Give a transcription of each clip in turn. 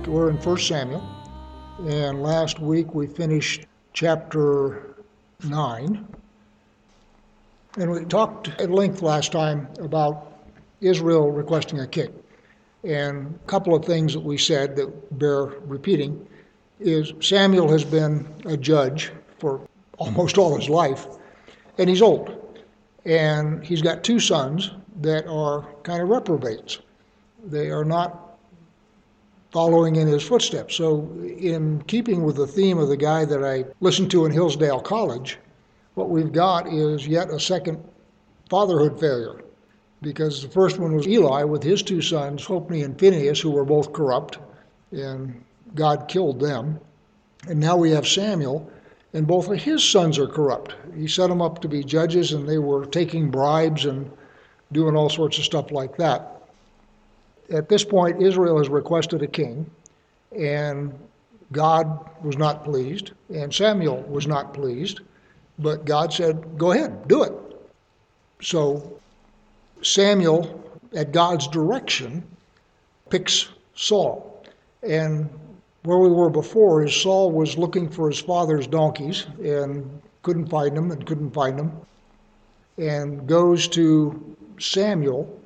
We're in 1 Samuel, and last week we finished chapter 9. And we talked at length last time about Israel requesting a king. And a couple of things that we said that bear repeating is Samuel has been a judge for almost all his life, and he's old. And he's got two sons that are kind of reprobates. They are not following in his footsteps. So in keeping with the theme of the guy that I listened to in Hillsdale College, what we've got is yet a second fatherhood failure. Because the first one was Eli with his two sons, Hophni and Phinehas, who were both corrupt, and God killed them. And now we have Samuel, and both of his sons are corrupt. He set them up to be judges, and they were taking bribes and doing all sorts of stuff like that. At this point, Israel has requested a king, and God was not pleased, and Samuel was not pleased, but God said, go ahead, do it. So Samuel, at God's direction, picks Saul. And where we were before is Saul was looking for his father's donkeys and couldn't find them, and goes to Samuel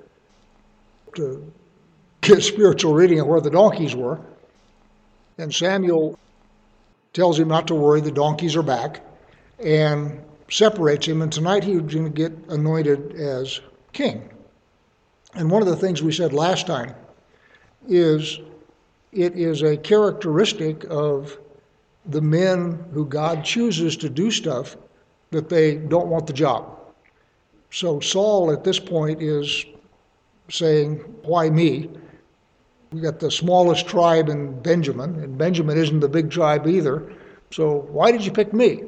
to get spiritual reading of where the donkeys were. And Samuel tells him not to worry, the donkeys are back, and separates him. And tonight he's going to get anointed as king. And one of the things we said last time is it is a characteristic of the men who God chooses to do stuff that they don't want the job. So Saul at this point is saying, why me? We got the smallest tribe in Benjamin, and Benjamin isn't the big tribe either, so why did you pick me?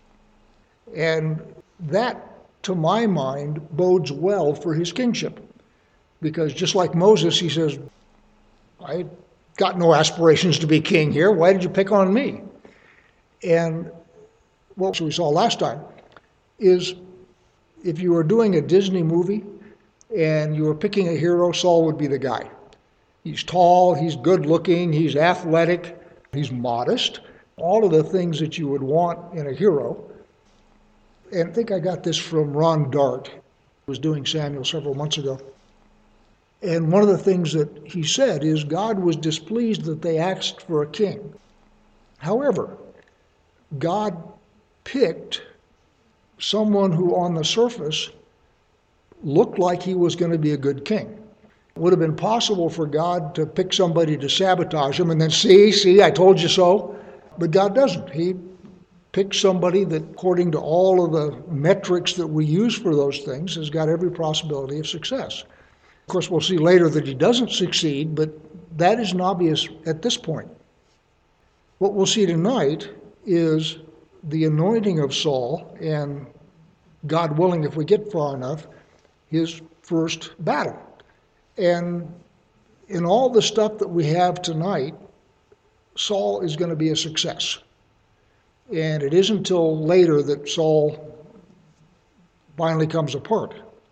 And that, to my mind, bodes well for his kingship. Because just like Moses, he says, I got no aspirations to be king here, why did you pick on me? And what we saw last time is if you were doing a Disney movie and you were picking a hero, Saul would be the guy. He's tall, he's good looking, he's athletic, he's modest, all of the things that you would want in a hero. And I think I got this from Ron Dart, who was doing Samuel several months ago. And one of the things that he said is God was displeased that they asked for a king. However, God picked someone who on the surface looked like he was going to be a good king. It would have been possible for God to pick somebody to sabotage him and then, see, I told you so. But God doesn't. He picks somebody that, according to all of the metrics that we use for those things, has got every possibility of success. Of course, we'll see later that he doesn't succeed, but that isn't obvious at this point. What we'll see tonight is the anointing of Saul, and God willing, if we get far enough, his first battle. And in all the stuff that we have tonight, Saul is going to be a success. And it isn't until later that Saul finally comes apart.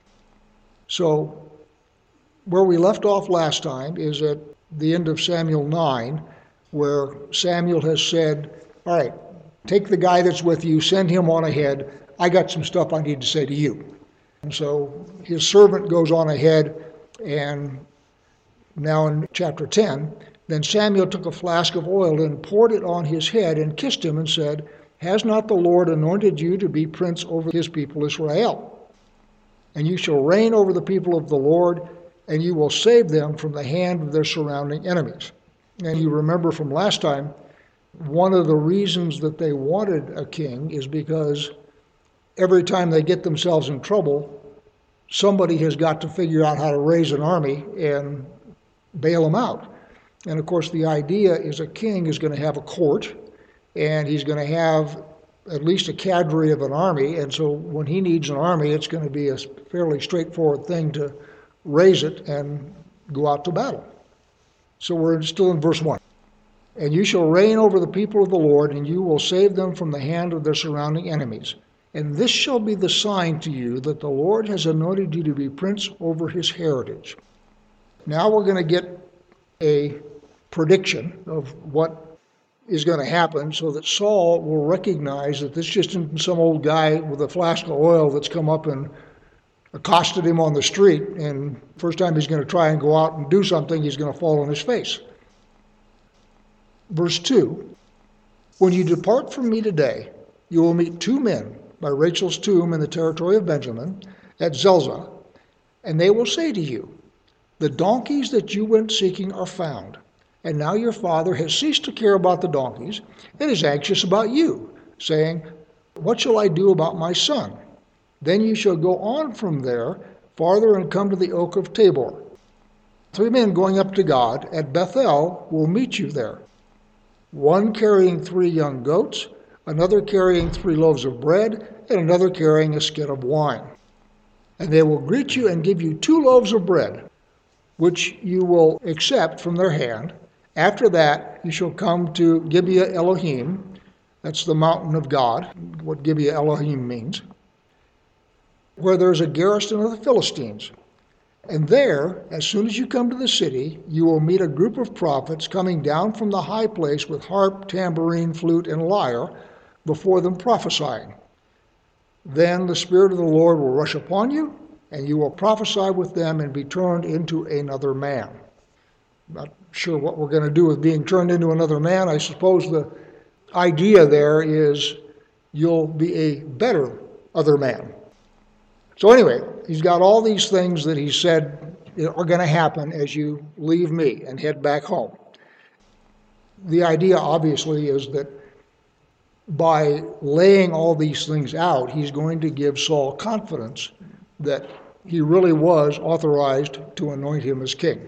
So where we left off last time is at the end of Samuel 9, where Samuel has said, all right, take the guy that's with you, send him on ahead. I got some stuff I need to say to you. And so his servant goes on ahead, and now in chapter 10, then Samuel took a flask of oil and poured it on his head and kissed him and said, has not the Lord anointed you to be prince over his people Israel? And you shall reign over the people of the Lord, and you will save them from the hand of their surrounding enemies. And you remember from last time, one of the reasons that they wanted a king is because every time they get themselves in trouble, somebody has got to figure out how to raise an army and bail them out. And of course, the idea is a king is going to have a court, and he's going to have at least a cadre of an army. And so when he needs an army, it's going to be a fairly straightforward thing to raise it and go out to battle. So we're still in verse 1. And you shall reign over the people of the Lord, and you will save them from the hand of their surrounding enemies. And this shall be the sign to you that the Lord has anointed you to be prince over his heritage. Now we're going to get a prediction of what is going to happen so that Saul will recognize that this just isn't some old guy with a flask of oil that's come up and accosted him on the street, and first time he's going to try and go out and do something, he's going to fall on his face. Verse 2, when you depart from me today, you will meet 2 men by Rachel's tomb in the territory of Benjamin at Zelzah, and they will say to you, the donkeys that you went seeking are found, and now your father has ceased to care about the donkeys and is anxious about you, saying, what shall I do about my son? Then you shall go on from there farther and come to the oak of Tabor. 3 men going up to God at Bethel will meet you there, one carrying 3 young goats, another carrying 3 loaves of bread, and another carrying a skin of wine. And they will greet you and give you 2 loaves of bread, which you will accept from their hand. After that, you shall come to Gibeah Elohim. That's the mountain of God, what Gibeah Elohim means, where there's a garrison of the Philistines. And there, as soon as you come to the city, you will meet a group of prophets coming down from the high place with harp, tambourine, flute, and lyre before them prophesying. Then the Spirit of the Lord will rush upon you, and you will prophesy with them and be turned into another man. Not sure what we're going to do with being turned into another man. I suppose the idea there is you'll be a better other man. So anyway, he's got all these things that he said are going to happen as you leave me and head back home. The idea, obviously, is that by laying all these things out, he's going to give Saul confidence that he really was authorized to anoint him as king.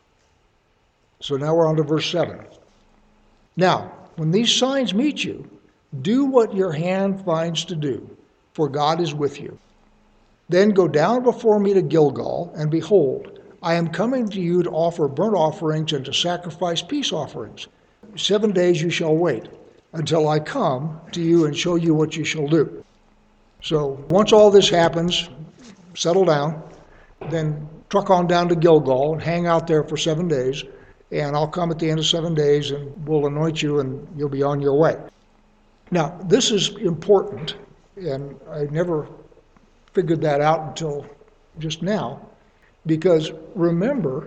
So now we're on to verse 7. Now, when these signs meet you, do what your hand finds to do, for God is with you. Then go down before me to Gilgal, and behold, I am coming to you to offer burnt offerings and to sacrifice peace offerings. 7 days you shall wait, until I come to you and show you what you shall do. So once all this happens, settle down, then truck on down to Gilgal and hang out there for 7 days, and I'll come at the end of 7 days and we'll anoint you and you'll be on your way. Now, this is important, and I never figured that out until just now, because remember,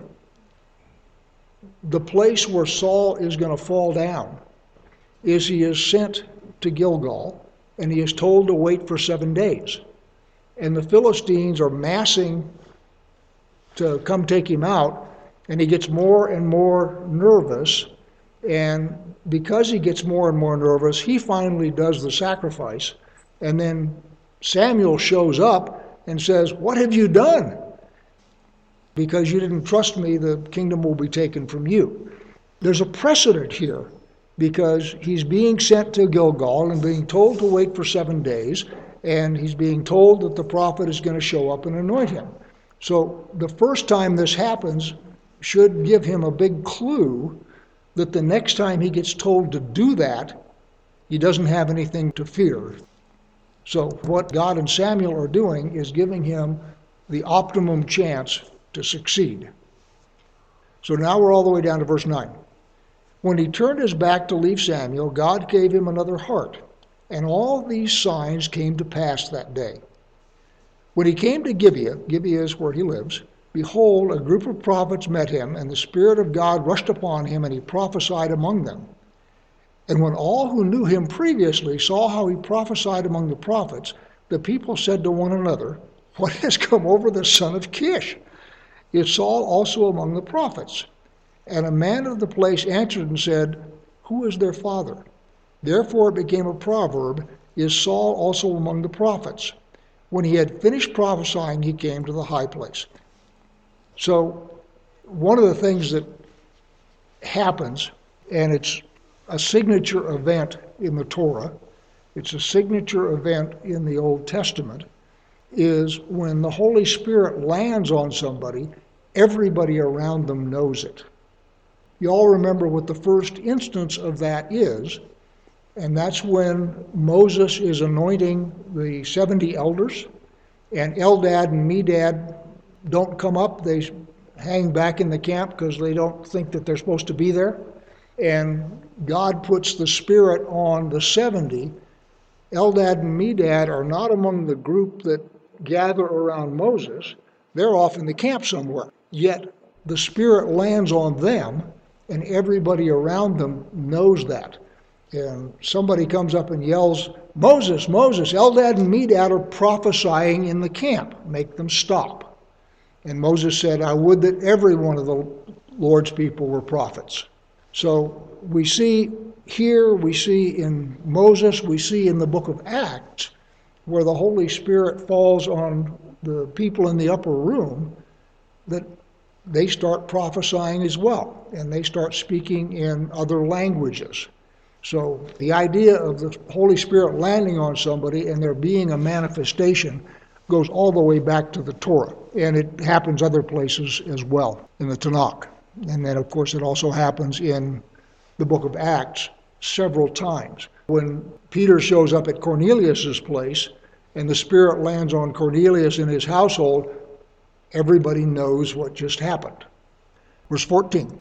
the place where Saul is going to fall down is he is sent to Gilgal, and he is told to wait for 7 days. And the Philistines are massing to come take him out, and he gets more and more nervous, and because he gets more and more nervous, he finally does the sacrifice, and then Samuel shows up and says, what have you done? Because you didn't trust me, the kingdom will be taken from you. There's a precedent here, because he's being sent to Gilgal and being told to wait for 7 days, and he's being told that the prophet is going to show up and anoint him. So the first time this happens should give him a big clue that the next time he gets told to do that, he doesn't have anything to fear. So what God and Samuel are doing is giving him the optimum chance to succeed. So now we're all the way down to verse 9. When he turned his back to leave Samuel, God gave him another heart, and all these signs came to pass that day. When he came to Gibeah, Gibeah is where he lives, behold, a group of prophets met him, and the Spirit of God rushed upon him, and he prophesied among them. And when all who knew him previously saw how he prophesied among the prophets, the people said to one another, what has come over the son of Kish? Is Saul also among the prophets? And a man of the place answered and said, who is their father? Therefore it became a proverb, is Saul also among the prophets? When he had finished prophesying, he came to the high place. So one of the things that happens, and it's a signature event in the Torah, it's a signature event in the Old Testament, is when the Holy Spirit lands on somebody, everybody around them knows it. You all remember what the first instance of that is, and that's when Moses is anointing the 70 elders, and Eldad and Medad don't come up. They hang back in the camp because they don't think that they're supposed to be there. and God puts the Spirit on the 70, Eldad and Medad are not among the group that gather around Moses. They're off in the camp somewhere. Yet the Spirit lands on them, and everybody around them knows that. And somebody comes up and yells, "Moses, Moses, Eldad and Medad are prophesying in the camp. Make them stop." And Moses said, "I would that every one of the Lord's people were prophets." So we see here, we see in Moses, we see in the book of Acts, where the Holy Spirit falls on the people in the upper room, that they start prophesying as well, and they start speaking in other languages. So the idea of the Holy Spirit landing on somebody and there being a manifestation goes all the way back to the Torah, and it happens other places as well in the Tanakh. And then, of course, it also happens in the book of Acts several times. When Peter shows up at Cornelius' place and the Spirit lands on Cornelius and his household, everybody knows what just happened. Verse 14.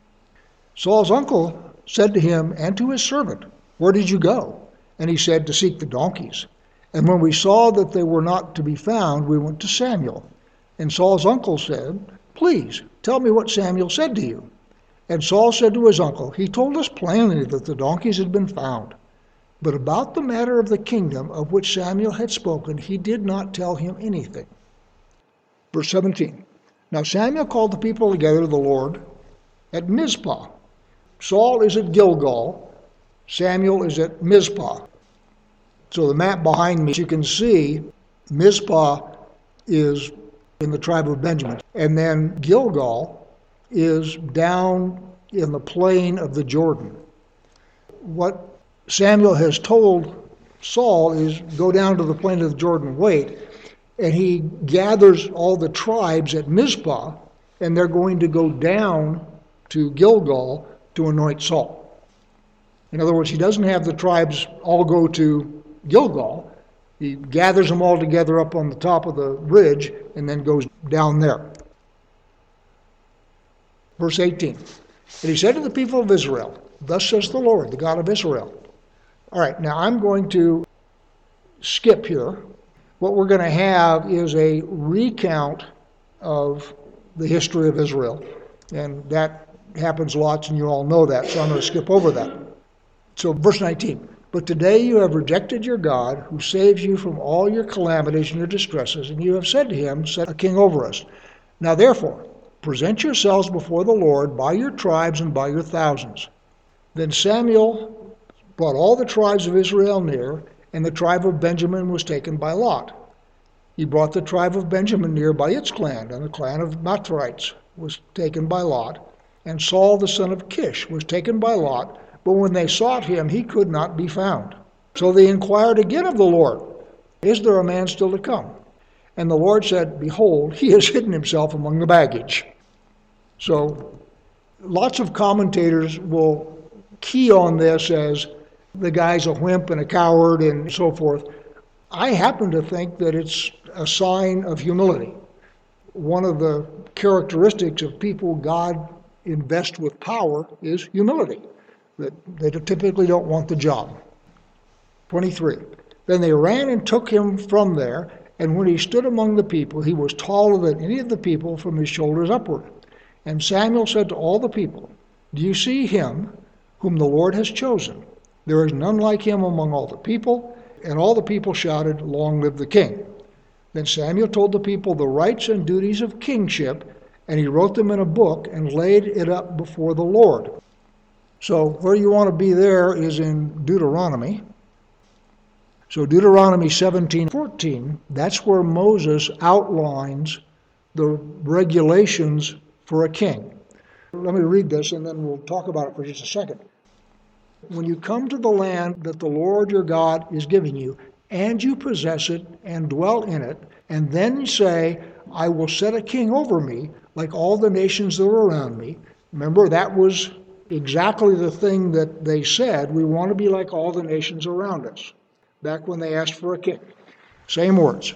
Saul's uncle said to him and to his servant, "Where did you go?" And he said, "To seek the donkeys. And when we saw that they were not to be found, we went to Samuel. And Saul's uncle said, 'Please, tell me what Samuel said to you.' And Saul said to his uncle, 'He told us plainly that the donkeys had been found. But about the matter of the kingdom of which Samuel had spoken, he did not tell him anything.'" Verse 17. Now Samuel called the people together to the Lord at Mizpah. Saul is at Gilgal. Samuel is at Mizpah. So the map behind me, you can see Mizpah is in the tribe of Benjamin. And then Gilgal is down in the plain of the Jordan. What Samuel has told Saul is go down to the plain of the Jordan, wait, and he gathers all the tribes at Mizpah, and they're going to go down to Gilgal to anoint Saul. In other words, he doesn't have the tribes all go to Gilgal. He gathers them all together up on the top of the ridge and then goes down there. Verse 18. And he said to the people of Israel, "Thus says the Lord, the God of Israel." All right, now I'm going to skip here. What we're going to have is a recount of the history of Israel. And that happens lots, and you all know that, so I'm going to skip over that. So verse 19. But today you have rejected your God, who saves you from all your calamities and your distresses, and you have said to him, set a king over us. Now therefore, present yourselves before the Lord by your tribes and by your thousands. Then Samuel brought all the tribes of Israel near, and the tribe of Benjamin was taken by lot. He brought the tribe of Benjamin near by its clan, and the clan of Matrites was taken by lot. And Saul the son of Kish was taken by lot, but when they sought him, he could not be found. So they inquired again of the Lord, "Is there a man still to come?" And the Lord said, "Behold, he has hidden himself among the baggage." So lots of commentators will key on this as the guy's a wimp and a coward and so forth. I happen to think that it's a sign of humility. One of the characteristics of people God invests with power is humility, that they typically don't want the job. 23. Then they ran and took him from there, and when he stood among the people, he was taller than any of the people from his shoulders upward. And Samuel said to all the people, "Do you see him whom the Lord has chosen? There is none like him among all the people." And all the people shouted, "Long live the king." Then Samuel told the people the rights and duties of kingship, and he wrote them in a book and laid it up before the Lord. So where you want to be there is in Deuteronomy. So Deuteronomy 17:14, that's where Moses outlines the regulations for a king. Let me read this and then we'll talk about it for just a second. When you come to the land that the Lord your God is giving you, and you possess it and dwell in it, and then you say, "I will set a king over me, like all the nations that are around me." Remember, that was exactly the thing that they said, we want to be like all the nations around us, back when they asked for a king. Same words.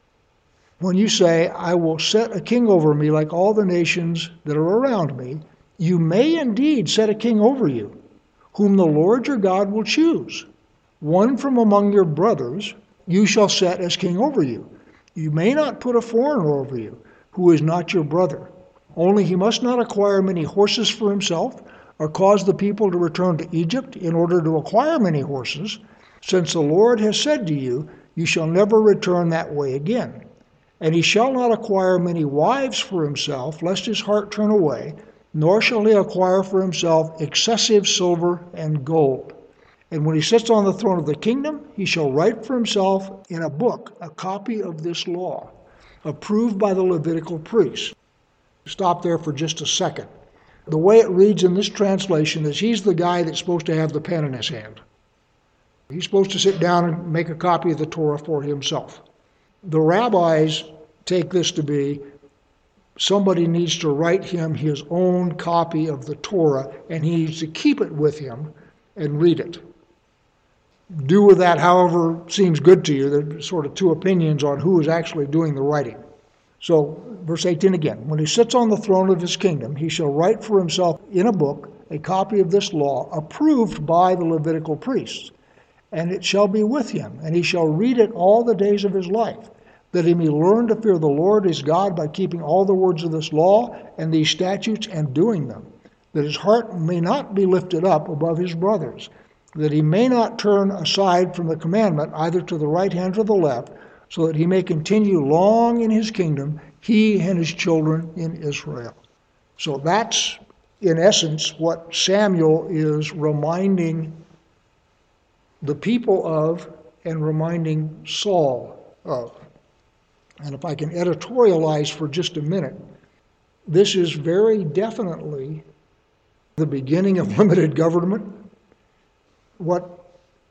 When you say, "I will set a king over me like all the nations that are around me," You may indeed set a king over you, whom the Lord your God will choose. One from among your brothers you shall set as king over you. You may not put a foreigner over you, who is not your brother. Only he must not acquire many horses for himself, or cause the people to return to Egypt in order to acquire many horses, since the Lord has said to you, you shall never return that way again. And he shall not acquire many wives for himself, lest his heart turn away, nor shall he acquire for himself excessive silver and gold. And when he sits on the throne of the kingdom, he shall write for himself in a book a copy of this law, approved by the Levitical priests. Stop there for just a second. The way it reads in this translation is he's the guy that's supposed to have the pen in his hand. He's supposed to sit down and make a copy of the Torah for himself. The rabbis take this to be somebody needs to write him his own copy of the Torah, and he needs to keep it with him and read it. Do with that however seems good to you. There's sort of two opinions on who is actually doing the writing. So, verse 18 again, when he sits on the throne of his kingdom, he shall write for himself in a book a copy of this law, approved by the Levitical priests, and it shall be with him, and he shall read it all the days of his life, that he may learn to fear the Lord his God by keeping all the words of this law and these statutes and doing them, that his heart may not be lifted up above his brothers, that he may not turn aside from the commandment either to the right hand or the left, so that he may continue long in his kingdom, he and his children in Israel. So that's, in essence, what Samuel is reminding the people of and reminding Saul of. And if I can editorialize for just a minute, this is very definitely the beginning of limited government. What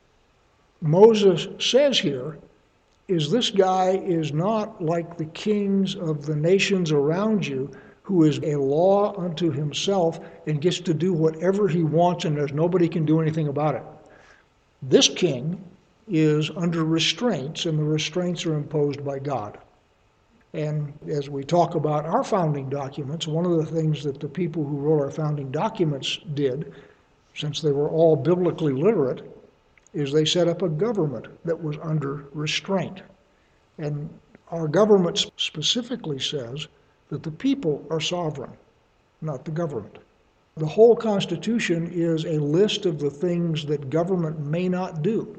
Moses says here is this guy is not like the kings of the nations around you, who is a law unto himself and gets to do whatever he wants and there's nobody can do anything about it. This king is under restraints, and the restraints are imposed by God. And as we talk about our founding documents, one of the things that the people who wrote our founding documents did, since they were all biblically literate, is they set up a government that was under restraint. And our government specifically says that the people are sovereign, not the government. The whole Constitution is a list of the things that government may not do.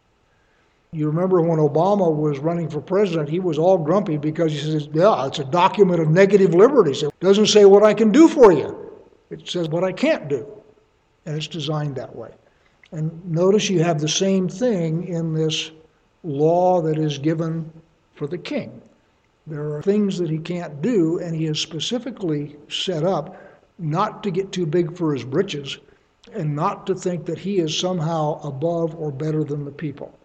You remember when Obama was running for president, he was all grumpy because he says, yeah, it's a document of negative liberties. It doesn't say what I can do for you. It says what I can't do. And it's designed that way. And notice you have the same thing in this law that is given for the king. There are things that he can't do, and he is specifically set up not to get too big for his britches and not to think that he is somehow above or better than the people.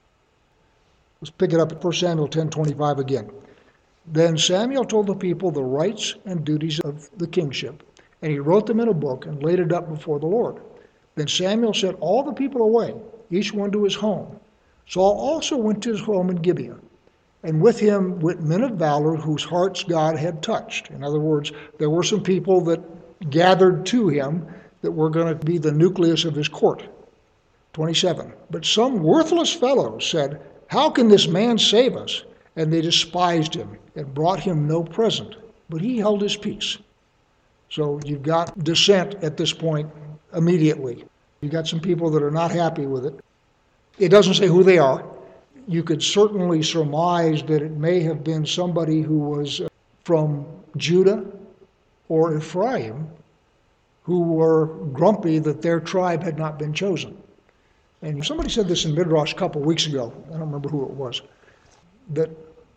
Let's pick it up at 1 Samuel 10:25 again. Then Samuel told the people the rights and duties of the kingship, and he wrote them in a book and laid it up before the Lord. Then Samuel sent all the people away, each one to his home. Saul also went to his home in Gibeah, and with him went men of valor whose hearts God had touched. In other words, there were some people that gathered to him that were going to be the nucleus of his court. 27. But some worthless fellows said, how can this man save us? And they despised him and brought him no present. But he held his peace. So you've got dissent at this point immediately. You've got some people that are not happy with it. It doesn't say who they are. You could certainly surmise that it may have been somebody who was from Judah or Ephraim who were grumpy that their tribe had not been chosen. And somebody said this in Midrash a couple weeks ago, I don't remember who it was, that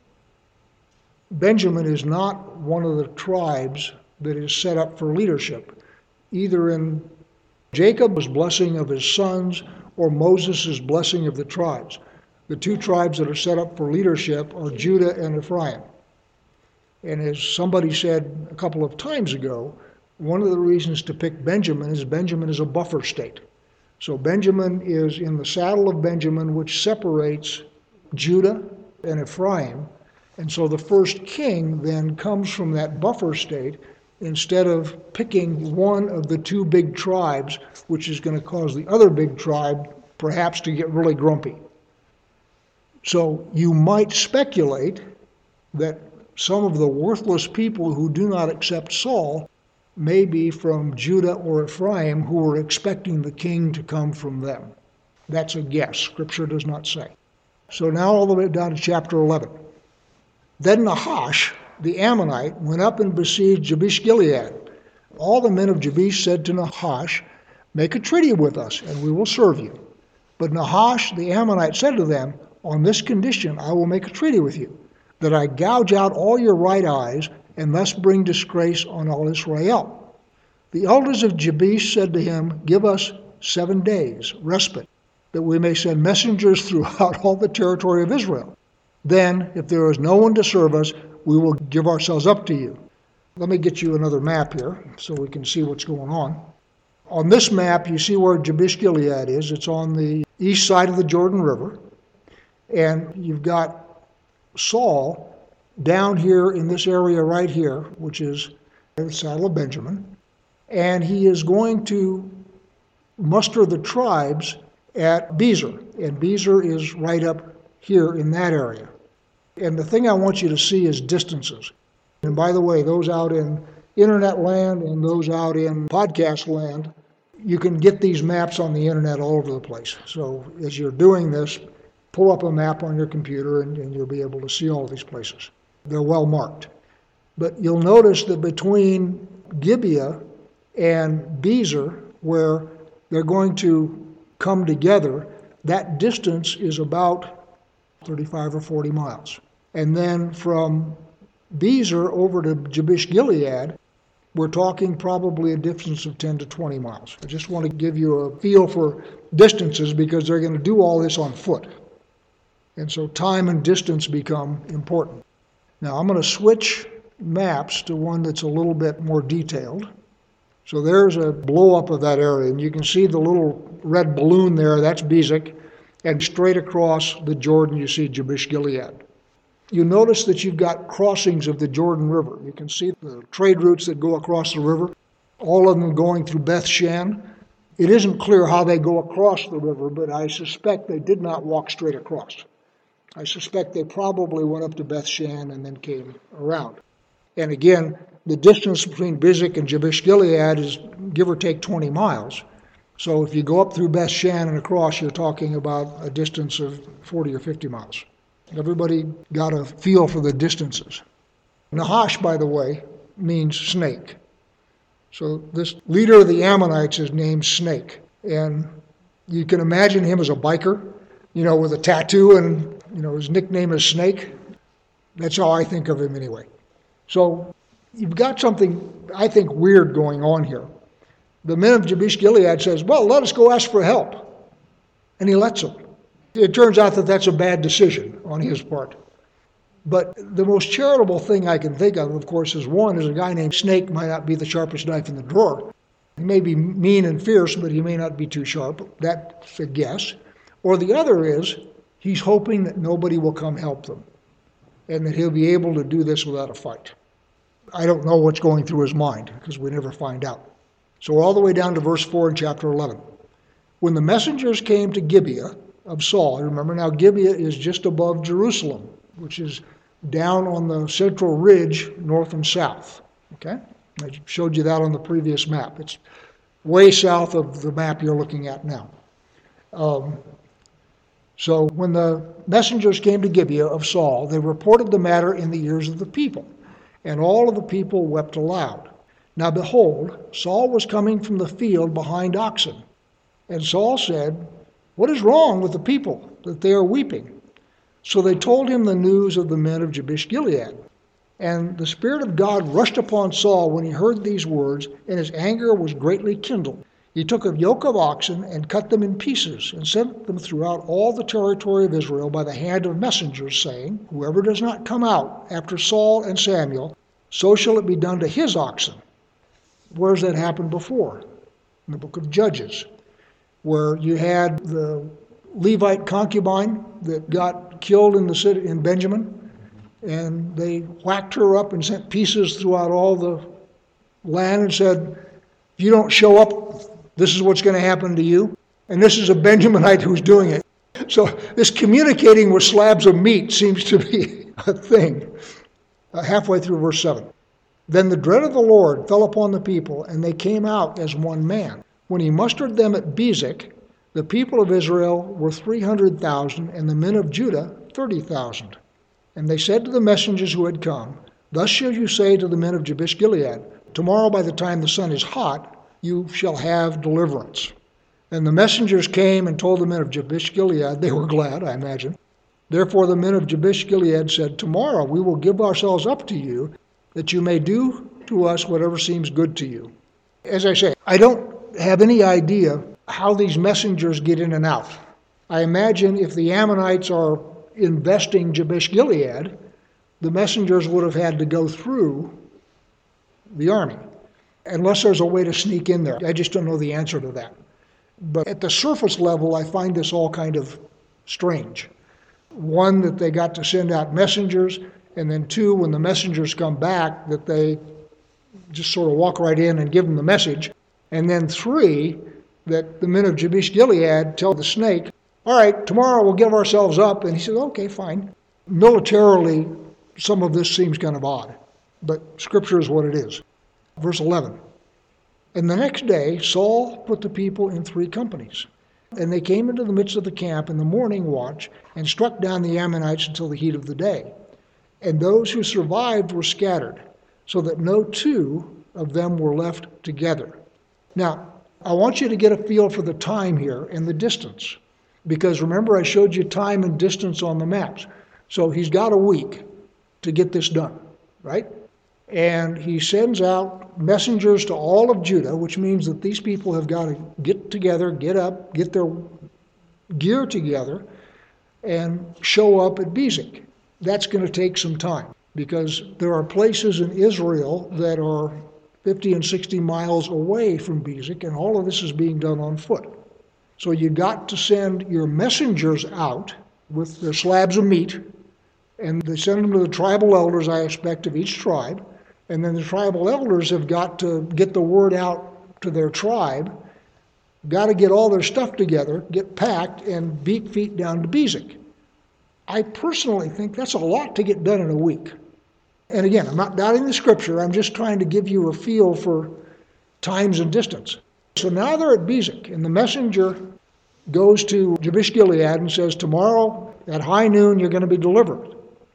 Benjamin is not one of the tribes that is set up for leadership, either in Jacob's blessing of his sons or Moses' blessing of the tribes. The two tribes that are set up for leadership are Judah and Ephraim. And as somebody said a couple of times ago, one of the reasons to pick Benjamin is a buffer state. So Benjamin is in the saddle of Benjamin, which separates Judah and Ephraim. And so the first king then comes from that buffer state, instead of picking one of the two big tribes, which is going to cause the other big tribe perhaps to get really grumpy. So you might speculate that some of the worthless people who do not accept Saul may be from Judah or Ephraim who are expecting the king to come from them. That's a guess. Scripture does not say. So now all the way down to chapter 11. Then Nahash, the Ammonite, went up and besieged Jabesh-Gilead. All the men of Jabesh said to Nahash, "Make a treaty with us, and we will serve you." But Nahash, the Ammonite, said to them, "On this condition I will make a treaty with you, that I gouge out all your right eyes, and thus bring disgrace on all Israel." The elders of Jabesh said to him, "Give us 7 days respite, that we may send messengers throughout all the territory of Israel. Then, if there is no one to serve us, we will give ourselves up to you." Let me get you another map here so we can see what's going on. On this map, you see where Jabesh-Gilead is. It's on the east side of the Jordan River. And you've got Saul down here in this area right here, which is the saddle of Benjamin. And he is going to muster the tribes at Bezer. And Bezer is right up here in that area. And the thing I want you to see is distances. And by the way, those out in internet land and those out in podcast land, you can get these maps on the internet all over the place. So as you're doing this, pull up a map on your computer and you'll be able to see all these places. They're well marked. But you'll notice that between Gibeah and Bezer, where they're going to come together, that distance is about 35 or 40 miles. And then from Bezer over to Jabesh-Gilead, we're talking probably a distance of 10 to 20 miles. I just want to give you a feel for distances because they're going to do all this on foot. And so time and distance become important. Now I'm going to switch maps to one that's a little bit more detailed. So there's a blow up of that area, and you can see the little red balloon there, that's Bezek, and straight across the Jordan you see Jabesh-Gilead. You notice that you've got crossings of the Jordan River. You can see the trade routes that go across the river, all of them going through Beth Shan. It isn't clear how they go across the river, but I suspect they did not walk straight across. I suspect they probably went up to Beth Shan and then came around. And again, the distance between Bezek and Jabesh-Gilead is give or take 20 miles. So if you go up through Beth Shan and across, you're talking about a distance of 40 or 50 miles. Everybody got a feel for the distances. Nahash, by the way, means snake. So this leader of the Ammonites is named Snake. And you can imagine him as a biker, with a tattoo and, his nickname is Snake. That's how I think of him anyway. So you've got something, I think, weird going on here. The men of Jabesh-Gilead says, "Well, let us go ask for help." And he lets them. It turns out that that's a bad decision on his part. But the most charitable thing I can think of course, is a guy named Snake might not be the sharpest knife in the drawer. He may be mean and fierce, but he may not be too sharp. That's a guess. Or the other is, he's hoping that nobody will come help them and that he'll be able to do this without a fight. I don't know what's going through his mind because we never find out. So we're all the way down to verse 4 in chapter 11. When the messengers came to Gibeah of Saul, remember now Gibeah is just above Jerusalem, which is down on the central ridge north and south. Okay? I showed you that on the previous map. It's way south of the map you're looking at now. So when the messengers came to Gibeah of Saul, they reported the matter in the ears of the people, and all of the people wept aloud. Now behold, Saul was coming from the field behind oxen. And Saul said, "What is wrong with the people, that they are weeping?" So they told him the news of the men of Jabesh-Gilead. And the Spirit of God rushed upon Saul when he heard these words, and his anger was greatly kindled. He took a yoke of oxen and cut them in pieces, and sent them throughout all the territory of Israel by the hand of messengers, saying, "Whoever does not come out after Saul and Samuel, so shall it be done to his oxen." Where's that happened before? In the book of Judges, where you had the Levite concubine that got killed in the city in Benjamin, and they whacked her up and sent pieces throughout all the land and said, if you don't show up, this is what's going to happen to you. And this is a Benjaminite who's doing it. So this communicating with slabs of meat seems to be a thing. Halfway through verse 7. Then the dread of the Lord fell upon the people, and they came out as one man. When he mustered them at Bezek, the people of Israel were 300,000, and the men of Judah 30,000. And they said to the messengers who had come, Thus shall you say to the men of Jabesh-Gilead, Tomorrow by the time the sun is hot, you shall have deliverance. And the messengers came and told the men of Jabesh-Gilead. They were glad, I imagine. Therefore the men of Jabesh-Gilead said, Tomorrow we will give ourselves up to you, that you may do to us whatever seems good to you. As I say, I don't have any idea how these messengers get in and out. I imagine if the Ammonites are investing Jabesh-Gilead, the messengers would have had to go through the army, unless there's a way to sneak in there. I just don't know the answer to that. But at the surface level, I find this all kind of strange. One, that they got to send out messengers, and then two, when the messengers come back, that they just sort of walk right in and give them the message. And then three, that the men of Jabesh-Gilead tell the snake, all right, tomorrow we'll give ourselves up. And he says, okay, fine. Militarily, some of this seems kind of odd, but Scripture is what it is. Verse 11. And the next day Saul put the people in 3 companies, and they came into the midst of the camp in the morning watch and struck down the Ammonites until the heat of the day. And those who survived were scattered, so that no 2 of them were left together. Now, I want you to get a feel for the time here and the distance, because remember I showed you time and distance on the maps. So he's got a week to get this done, right? And he sends out messengers to all of Judah, which means that these people have got to get together, get up, get their gear together, and show up at Bezek. That's going to take some time, because there are places in Israel that are 50 and 60 miles away from Bezek, and all of this is being done on foot. So you got to send your messengers out with their slabs of meat, and they send them to the tribal elders, I expect, of each tribe. And then the tribal elders have got to get the word out to their tribe, got to get all their stuff together, get packed, and beat feet down to Bezek. I personally think that's a lot to get done in a week. And again, I'm not doubting the Scripture, I'm just trying to give you a feel for times and distance. So now they're at Bezek, and the messenger goes to Jabesh-Gilead and says, tomorrow at high noon you're going to be delivered.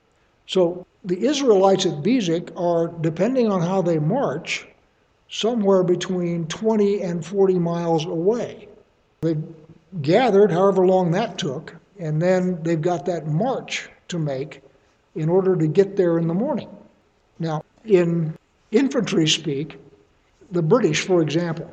So the Israelites at Bezek are, depending on how they march, somewhere between 20 and 40 miles away. They've gathered, however long that took, and then they've got that march to make in order to get there in the morning. Now, in infantry speak, the British, for example,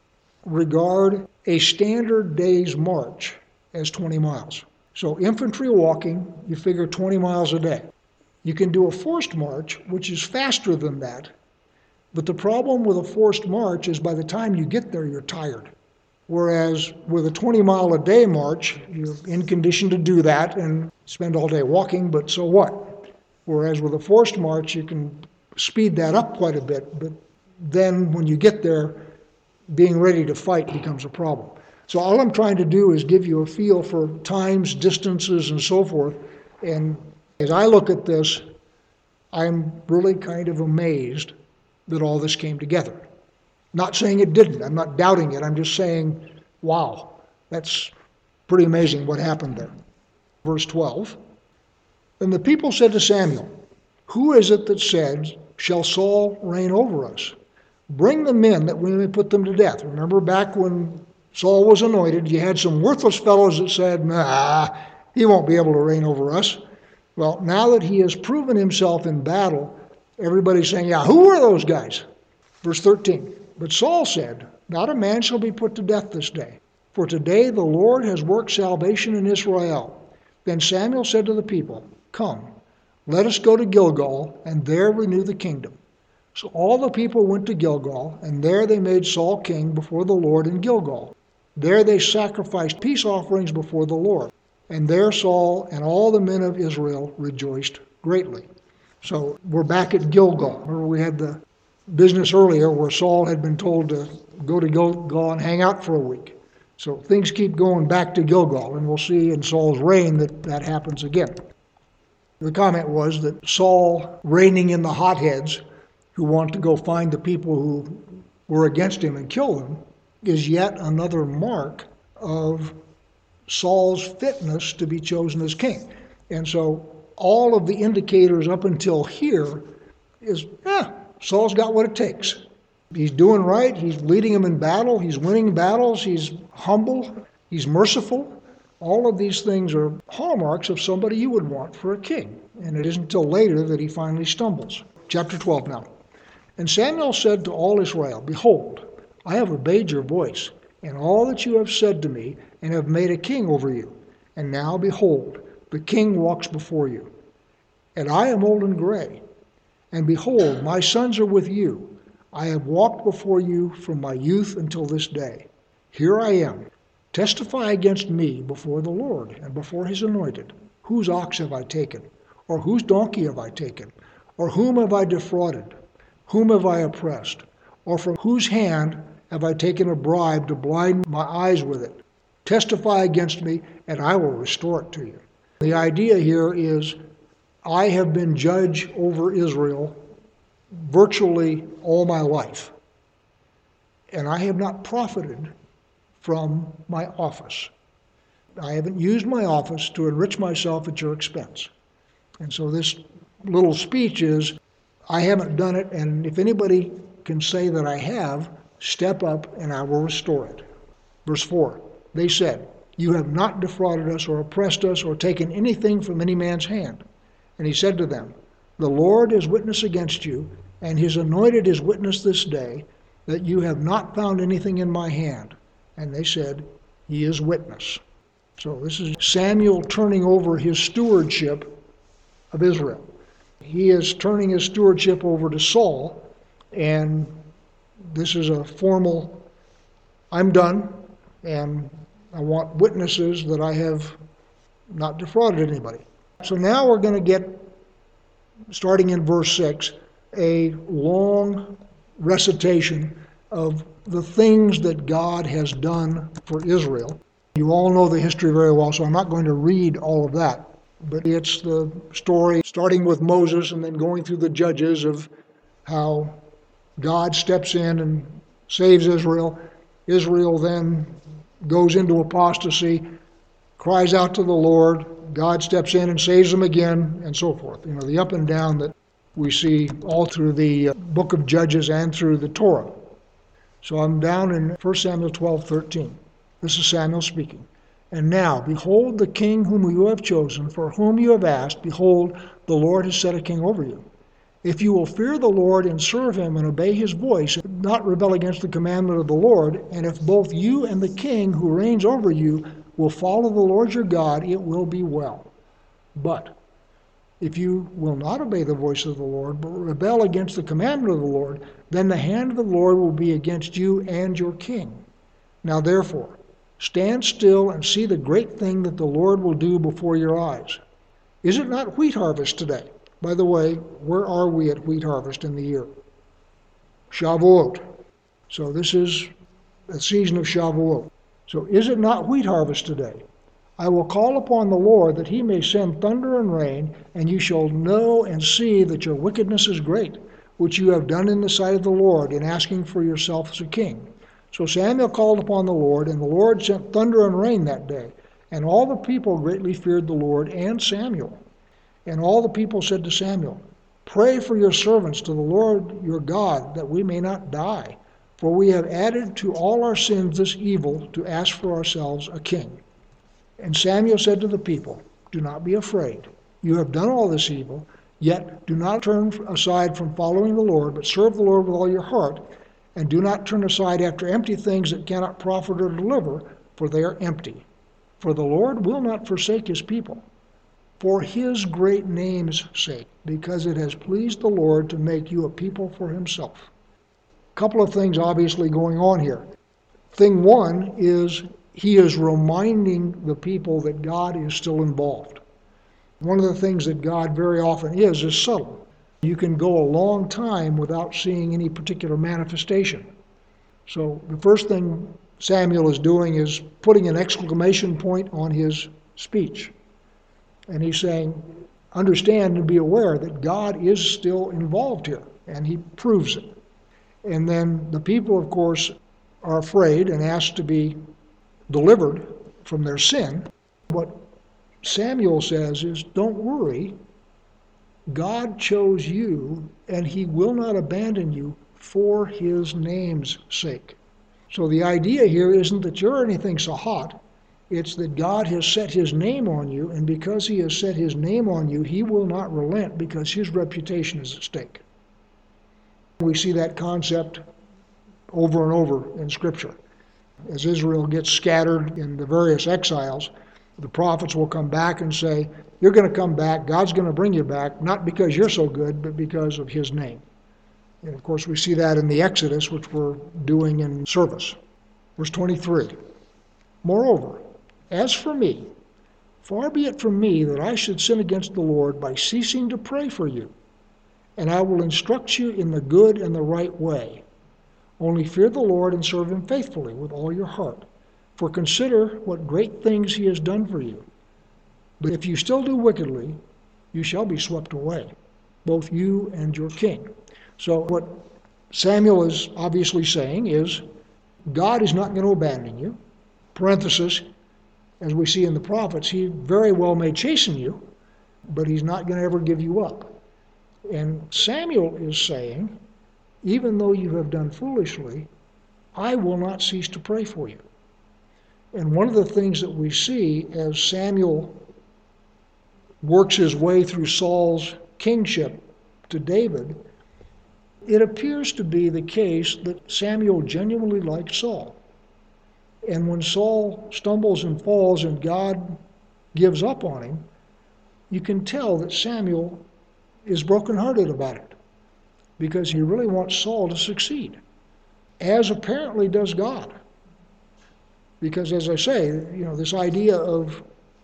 regard a standard day's march as 20 miles. So infantry walking, you figure 20 miles a day. You can do a forced march, which is faster than that, but the problem with a forced march is by the time you get there, you're tired. Whereas with a 20-mile-a-day march, you're in condition to do that and spend all day walking, but so what? Whereas with a forced march, you can speed that up quite a bit, but then when you get there, being ready to fight becomes a problem. So all I'm trying to do is give you a feel for times, distances, and so forth. And as I look at this, I'm really kind of amazed that all this came together. Not saying it didn't. I'm not doubting it. I'm just saying, wow, that's pretty amazing what happened there. Verse 12. And the people said to Samuel, who is it that said, shall Saul reign over us? Bring the men that we may put them to death. Remember back when Saul was anointed, you had some worthless fellows that said, nah, he won't be able to reign over us. Well, now that he has proven himself in battle, everybody's saying, yeah, who are those guys? Verse 13. But Saul said, not a man shall be put to death this day, for today the Lord has worked salvation in Israel. Then Samuel said to the people, come, let us go to Gilgal, and there renew the kingdom. So all the people went to Gilgal, and there they made Saul king before the Lord in Gilgal. There they sacrificed peace offerings before the Lord. And there Saul and all the men of Israel rejoiced greatly. So we're back at Gilgal, where we had the business earlier where Saul had been told to go to Gilgal and hang out for a week. So things keep going back to Gilgal, and we'll see in Saul's reign that happens again. The comment was that Saul reigning in the hotheads who want to go find the people who were against him and kill them is yet another mark of Saul's fitness to be chosen as king. And so all of the indicators up until here is, Saul's got what it takes. He's doing right. He's leading them in battle. He's winning battles. He's humble. He's merciful. All of these things are hallmarks of somebody you would want for a king. And it isn't until later that he finally stumbles. Chapter 12 now. And Samuel said to all Israel, Behold, I have obeyed your voice, and all that you have said to me, and have made a king over you. And now, behold, the king walks before you. And I am old and gray. And behold, my sons are with you. I have walked before you from my youth until this day. Here I am. Testify against me before the Lord and before his anointed. Whose ox have I taken? Or whose donkey have I taken? Or whom have I defrauded? Whom have I oppressed? Or from whose hand have I taken a bribe to blind my eyes with it? Testify against me, and I will restore it to you. The idea here is, I have been judge over Israel virtually all my life, and I have not profited from my office. I haven't used my office to enrich myself at your expense. And so this little speech is, I haven't done it, and if anybody can say that I have, step up and I will restore it. Verse 4, they said, You have not defrauded us or oppressed us or taken anything from any man's hand. And he said to them, The Lord is witness against you, and his anointed is witness this day, that you have not found anything in my hand. And they said, He is witness. So this is Samuel turning over his stewardship of Israel. He is turning his stewardship over to Saul, and this is a formal, I'm done, and I want witnesses that I have not defrauded anybody. So now we're going to get, starting in verse 6, a long recitation of the things that God has done for Israel. You all know the history very well, so I'm not going to read all of that. But it's the story starting with Moses and then going through the judges of how God steps in and saves Israel. Israel then goes into apostasy, cries out to the Lord. God steps in and saves them again, and so forth. You know, the up and down that we see all through the book of Judges and through the Torah. So I'm down in 1 Samuel 12:13. This is Samuel speaking. And now, behold the king whom you have chosen, for whom you have asked, behold, the Lord has set a king over you. If you will fear the Lord and serve him and obey his voice, and not rebel against the commandment of the Lord, and if both you and the king who reigns over you will follow the Lord your God, it will be well. But if you will not obey the voice of the Lord, but rebel against the commandment of the Lord, then the hand of the Lord will be against you and your king. Now therefore, stand still and see the great thing that the Lord will do before your eyes. Is it not wheat harvest today? By the way, where are we at wheat harvest in the year? Shavuot. So this is the season of Shavuot. So is it not wheat harvest today? I will call upon the Lord that he may send thunder and rain, and you shall know and see that your wickedness is great, which you have done in the sight of the Lord in asking for yourself as a king. So Samuel called upon the Lord, and the Lord sent thunder and rain that day. And all the people greatly feared the Lord and Samuel. And all the people said to Samuel, Pray for your servants to the Lord your God, that we may not die. For we have added to all our sins this evil, to ask for ourselves a king. And Samuel said to the people, Do not be afraid. You have done all this evil, yet do not turn aside from following the Lord, but serve the Lord with all your heart, and do not turn aside after empty things that cannot profit or deliver, for they are empty. For the Lord will not forsake his people, for his great name's sake, because it has pleased the Lord to make you a people for himself. A couple of things obviously going on here. Thing one is he is reminding the people that God is still involved. One of the things that God very often is subtle. You can go a long time without seeing any particular manifestation. So the first thing Samuel is doing is putting an exclamation point on his speech. And he's saying, understand and be aware that God is still involved here, and he proves it. And then the people, of course, are afraid and asked to be delivered from their sin. What Samuel says is, don't worry, God chose you, and he will not abandon you for his name's sake. So the idea here isn't that you're anything so hot. It's that God has set his name on you, and because he has set his name on you, he will not relent because his reputation is at stake. We see that concept over and over in Scripture. As Israel gets scattered in the various exiles, the prophets will come back and say, you're going to come back, God's going to bring you back, not because you're so good, but because of his name. And of course we see that in the Exodus, which we're doing in service. Verse 23, moreover, as for me, far be it from me that I should sin against the Lord by ceasing to pray for you, and I will instruct you in the good and the right way. Only fear the Lord and serve him faithfully with all your heart. For consider what great things he has done for you. But if you still do wickedly, you shall be swept away, both you and your king. So what Samuel is obviously saying is, God is not going to abandon you. Parenthesis, as we see in the prophets, he very well may chasten you, but he's not going to ever give you up. And Samuel is saying, even though you have done foolishly, I will not cease to pray for you. And one of the things that we see as Samuel works his way through Saul's kingship to David, it appears to be the case that Samuel genuinely liked Saul. And when Saul stumbles and falls and God gives up on him, you can tell that Samuel is brokenhearted about it because he really wants Saul to succeed, as apparently does God. Because as I say, this idea of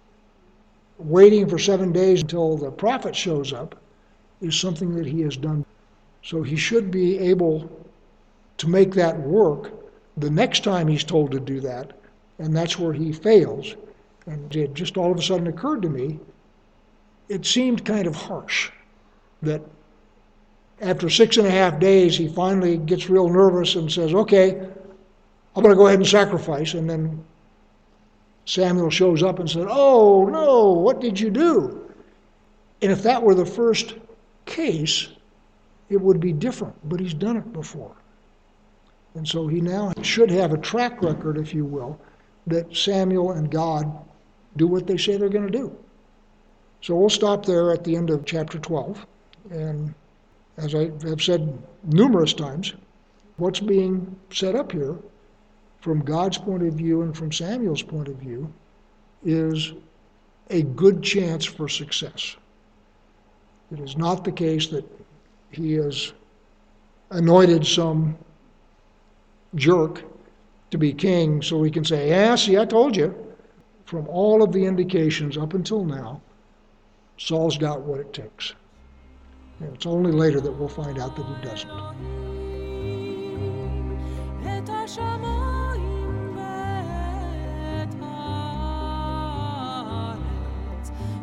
waiting for 7 days until the prophet shows up is something that he has done. So he should be able to make that work the next time he's told to do that, and that's where he fails. And it just all of a sudden occurred to me, it seemed kind of harsh that after 6.5 days he finally gets real nervous and says, okay, I'm going to go ahead and sacrifice. And then Samuel shows up and said, oh no, what did you do? And if that were the first case, it would be different, but he's done it before. And so he now should have a track record, if you will, that Samuel and God do what they say they're going to do. So we'll stop there at the end of chapter 12. And as I have said numerous times, what's being set up here from God's point of view and from Samuel's point of view is a good chance for success. It is not the case that he has anointed some jerk to be king so we can say, yeah, see, I told you. From all of the indications up until now, Saul's got what it takes. And it's only later that we'll find out that he doesn't.